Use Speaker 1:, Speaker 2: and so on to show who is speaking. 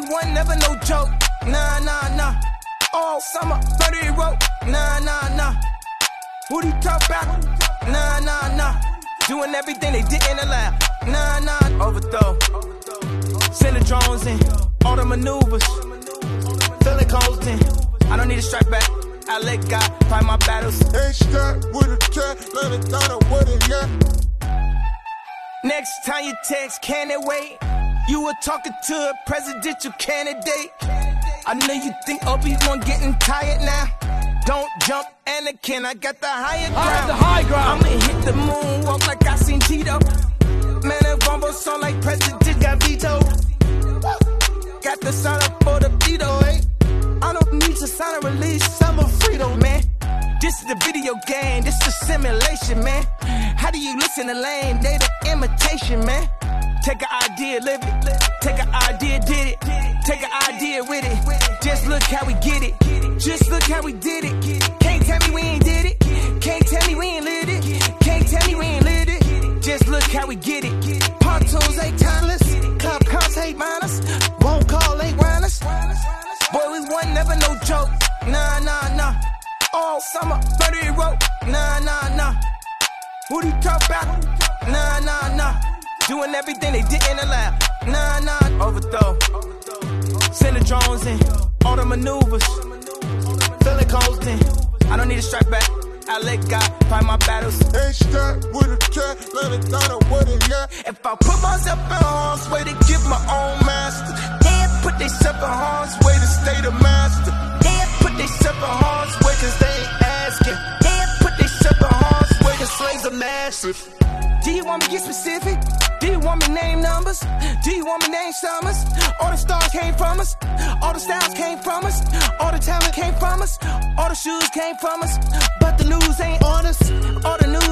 Speaker 1: wasn't never no joke. Nah, nah, nah. All summer, 30 rope. Nah, nah, nah. Who do you talk about? Nah, nah, nah. Doing everything they didn't allow. Nah, nah. Overthrow. Send the drones in. All the maneuvers. Feeling cold in. I don't need a strike back. I let God fight my battles.
Speaker 2: Ain't strapped with a cat, let it down with it, yeah.
Speaker 1: Next time you text, can it wait? You were talking to a presidential candidate. I know you think Obi-Wan getting tired now. Don't jump, Anakin, I got the higher ground.
Speaker 3: I got the high ground.
Speaker 1: I'ma hit the moon, walk like I seen Tito. Man, that Vombo song like president got vetoed. Got the sign up for the veto, eh? I don't need to sign a release, I'm a freedom, man. This is the video game, this is simulation, man. How do you listen to lame? They the imitation, man. Take an idea, live it. Take an idea, did it. Take an idea with it. Just look how we get it. Just look how we did it. Can't tell me we ain't did it. Can't tell me we ain't lit it. Can't tell me we ain't lit it. Just look how we get it. Pontoons ain't timeless. Cop cars hate minus. Won't call ain't runners. Boy, we wasn't never no joke. Nah, nah, nah. All summer, 30 rope. Nah, nah, nah. Who do you talk about? Nah, nah, nah. Doing everything they didn't allow. Nah, nah. Overthrow. Send the drones in. All the maneuvers. Feeling cold in. I don't need a strike back. I let God fight my battles.
Speaker 2: Ain't strapped with a cat, let it down with it, yeah.
Speaker 1: If I put myself in harm's way to give my own master, they'd put themselves in harm's way to stay the master. They'd put themselves in harm's way cause they ain't asking. They'd put themselves in harm's way cause slaves are massive. Do you want me to get specific? Do you want me to name numbers? Do you want me to name summers? All the stars came from us. All the styles came from us. All the talent came from us. All the shoes came from us. But the news ain't on us. All the news